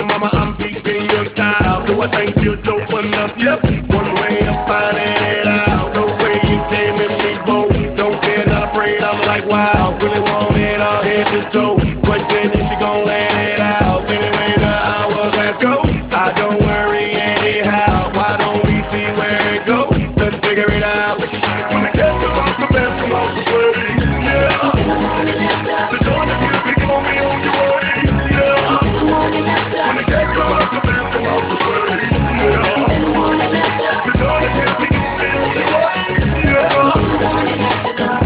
So mama, I'm deep in your style. Do I think you're dope enough? Yep. One way of finding it out. No way you came in me both. Don't care, not afraid. I'm like wow. Really want it all head to toe. Question if she gon' let it out. Anyway, the hourglass go. I don't worry anyhow. Why don't we see where it goes? Let's figure it out. When the cat come off the bed, come off the play. Yeah. The joint of music on me on your way. Yeah. When the cat come off the bed, come off the play. Yeah. The joint of music on me on your way. Yeah.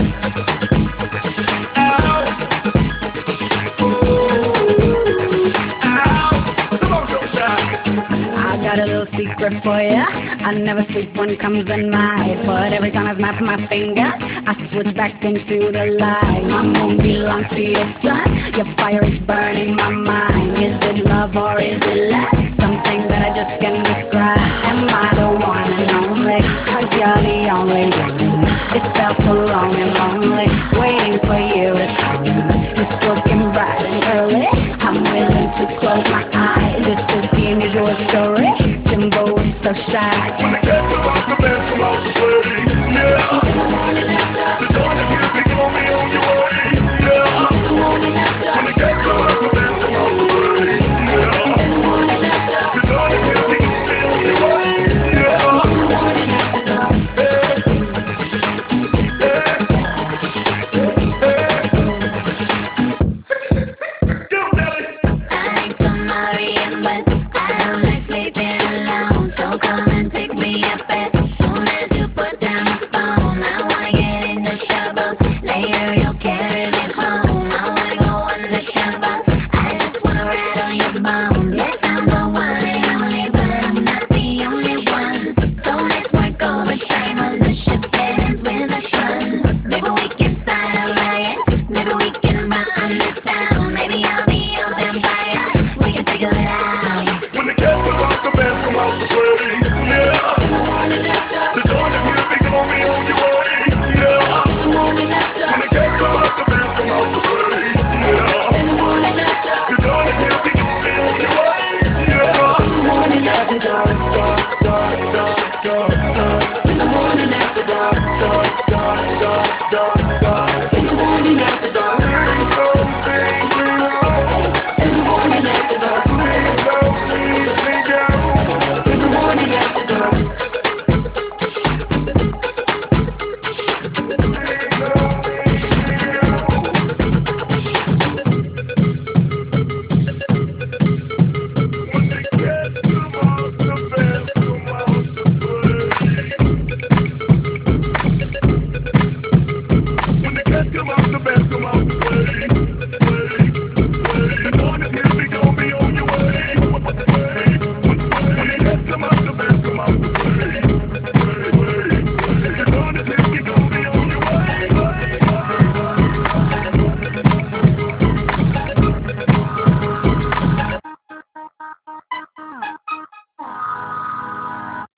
I got a little secret for ya. I never sleep when it comes at night, but every time I snap my fingers, I switch back into the light. My moon belongs to your sun. Your fire is burning my mind. Is it love or is it lust? Something that I just can't describe. Am I the one and only? 'Cause you're the only one. It's felt so long and lonely, waiting for you to come. It's looking bright and early. I'm willing to close my eyes. This is the unusual story. Jimbo is so shy. When the cat come off the bed, come off the play. Yeah. The joint of music on me on your way. Yeah. When the cat come off the bed, come off the play. Yeah. The joint of music on me on your way. Yeah. Come on.